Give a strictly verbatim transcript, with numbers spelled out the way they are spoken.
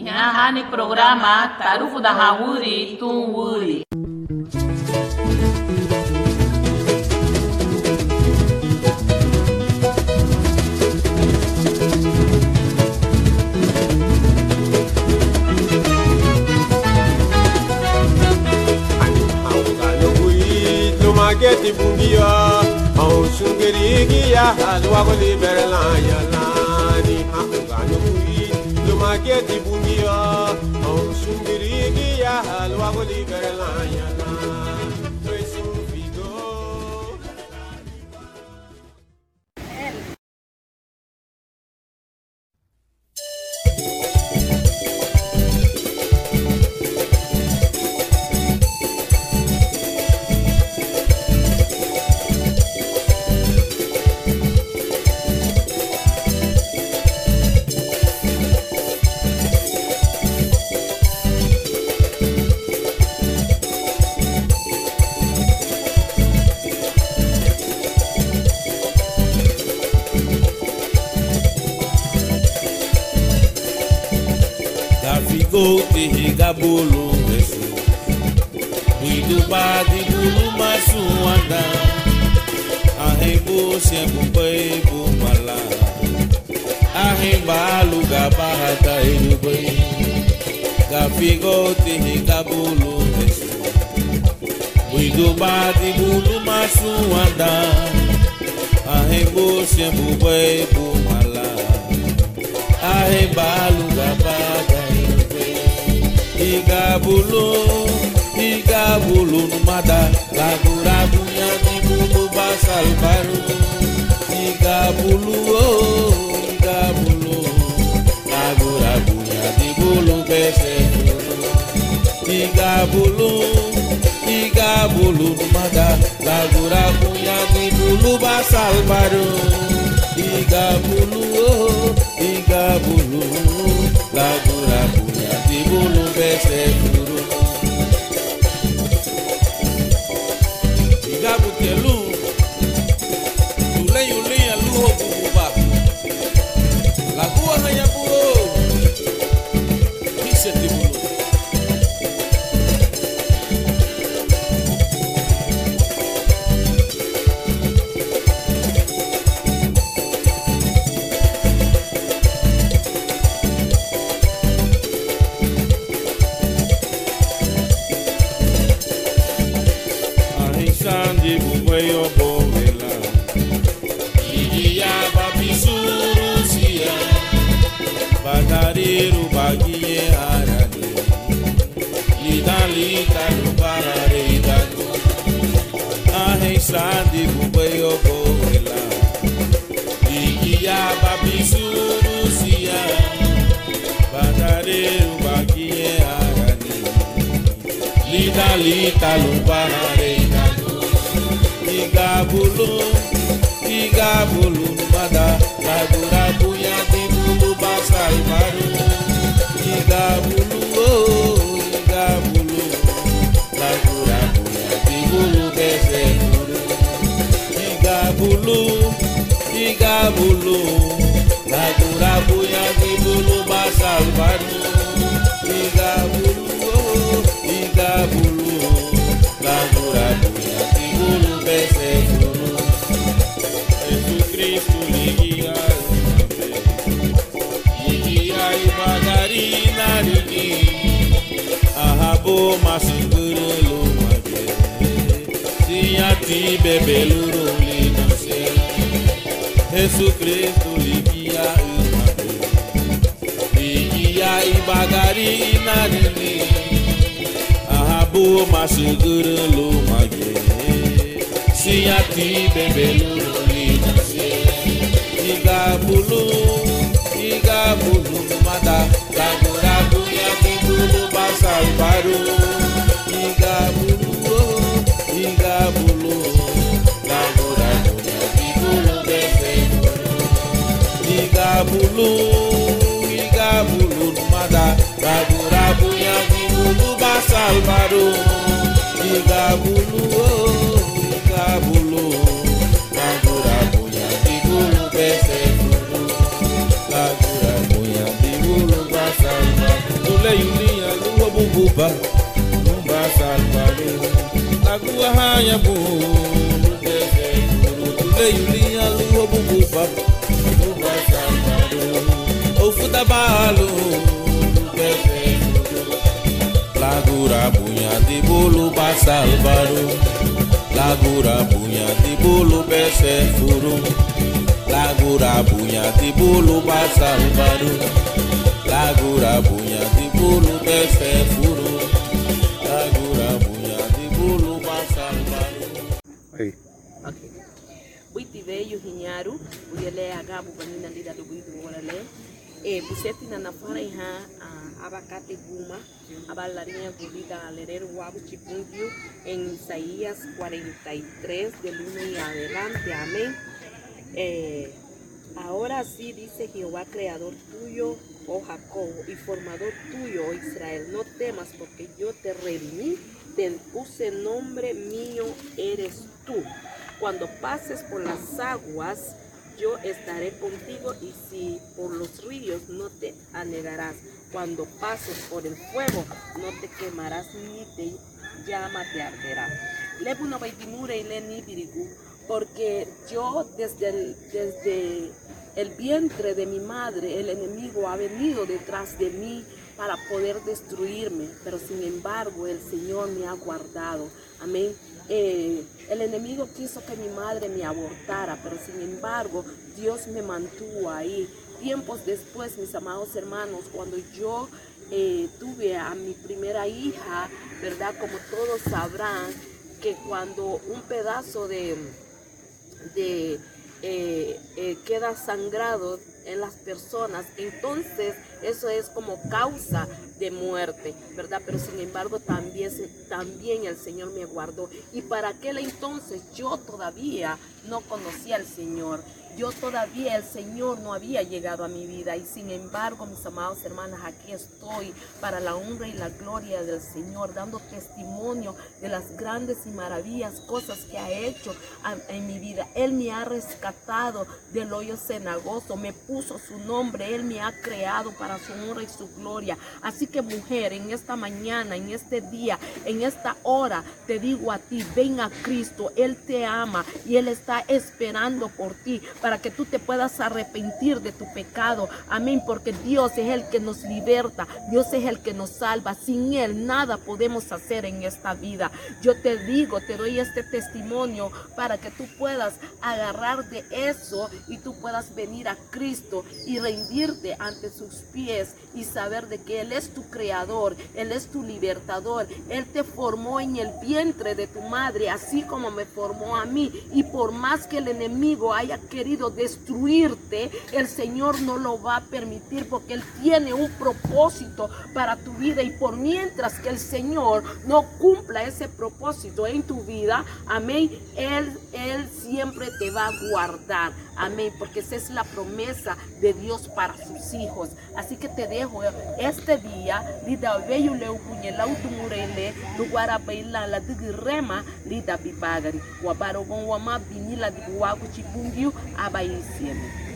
Nyahani programa Tarufu da Hawuri Tunwuri. Mageti bungia, au sungeri ya halwa ko liberla ya lani haungano kui. Lo mageti bungia, au sungeri ya halwa ko liberla ya lani. To esufigo. Go te higa bulu besu, widu badi bulu masu anda, ahembo siambu beibu mala, ahembalu gabahata hidupe, gafigo te higa bulu besu, widu badi bulu masu anda, ahembo siambu beibu mala, ahembalu gabahata Igabulu, igabulu numada, lagu lagunya di bulu basal baru. Igabulu, oh, igabulu, lagu lagunya di bulu besar. Igabulu, igabulu numada, lagu lagunya di bulu basal baru. Igabulu, oh, igabulu, lagu lagunya di bulu besar. Igabu telu, tulay ulay aluho bububa. Lagu hanya bulu, bisa di bulu. Badariru bagiye harani, lidali tanu barare idanu. Ahe sandi bubayo boela, ligiya babisuru siya. Badariru bagiye harani, lidali tanu barare idanu. Igabulu, igabulu mada, lagu lagu yang dibulu basal baru. Igabulu, oh, igabulu, lagu lagu yang dibulu besar. Igabulu, igabulu, lagu lagu yang dibulu basal baru. Igabulu, oh, igabulu, lagu lagu yang dibulu besar. Jesus Cristo liga, liga ibadarina rini, ahabo masuguru lumage, siati bebeluru linose. Jesus Cristo liga, liga ibadarina rini, ahabo masuguru lumage, siati bebeluru. Igabulu, igabulu mada, lagu lagu yang dibulu basal baru. Igabulu, oh, igabulu, lagu lagu yang dibulu besar. Igabulu, igabulu mada, lagu lagu yang dibulu basal baru. Igabulu, oh, igabulu, lagu lagu yang dibulu besar. Lagu lagu yang dibulu basal baru. tule yulia luwa bububa Lumba salvado Lagua haya bu Lubese furu Tule yulia luwa bububa Lumba salvado Ofuta balo Lubese furu Lagura bunya di bulu ba salvado Lagura bunya di bulu bese furu Lagura bunya di bulu ba salvado Lagura bunya di bulu bese furu Lagura bunya di bulu ba salvado. Hey. Okay. Buiti veio hinyaru, uyele agabu banina lida do buiti wolale. E buseti na nafara iha abacate guma, abalarinha gurida lerero wabu chipungio en Isaías cuarenta y tres del uno y adelante. Amén. Eh, ahora sí dice Jehová, creador tuyo, oh Jacob, y formador tuyo, oh Israel, no temas porque yo te redimí, te puse nombre mío, eres tú. Cuando pases por las aguas, yo estaré contigo, y si por los ríos no te anegarás. Cuando pases por el fuego, no te quemarás, ni te llama te arderá. Lebu no vaitimure y le ni dirigu, porque yo desde el, desde el vientre de mi madre, el enemigo ha venido detrás de mí para poder destruirme, pero sin embargo el Señor me ha guardado. Amén. Eh, el enemigo quiso que mi madre me abortara, pero sin embargo Dios me mantuvo ahí. Tiempos después, mis amados hermanos, cuando yo eh, tuve a mi primera hija, ¿verdad? Como todos sabrán, que cuando un pedazo de, de eh, eh, queda sangrado en las personas, entonces eso es como causa de muerte, ¿verdad? Pero sin embargo también, también el Señor me guardó, y para aquel entonces yo todavía no conocía al Señor. Yo todavía, el Señor no había llegado a mi vida, y sin embargo, mis amados hermanos, aquí estoy para la honra y la gloria del Señor, dando testimonio de las grandes y maravillas cosas que ha hecho en mi vida. Él me ha rescatado del hoyo cenagoso, me puso su nombre, Él me ha creado para su honra y su gloria. Así que, mujer, en esta mañana, en este día, en esta hora, te digo a ti, ven a Cristo. Él te ama y Él está esperando por ti, para que tú te puedas arrepentir de tu pecado. Amén, porque Dios es el que nos liberta, Dios es el que nos salva. Sin Él nada podemos hacer en esta vida. Yo te digo, te doy este testimonio para que tú puedas agarrar de eso y tú puedas venir a Cristo y rendirte ante sus pies y saber de que Él es tu creador, Él es tu libertador. Él te formó en el vientre de tu madre, así como me formó a mí, y por más que el enemigo haya querido destruirte, el Señor no lo va a permitir, porque Él tiene un propósito para tu vida, y por mientras que el Señor no cumpla ese propósito en tu vida, amén, Él, Él siempre te va a guardar, amén, porque esa es la promesa de Dios para sus hijos. Así que te dejo este día, lida veyu le upuñela utumurele, lugar a bailar la digirema, lida bibagari, wabaro con wama binila di waku chibungiu abaisieme.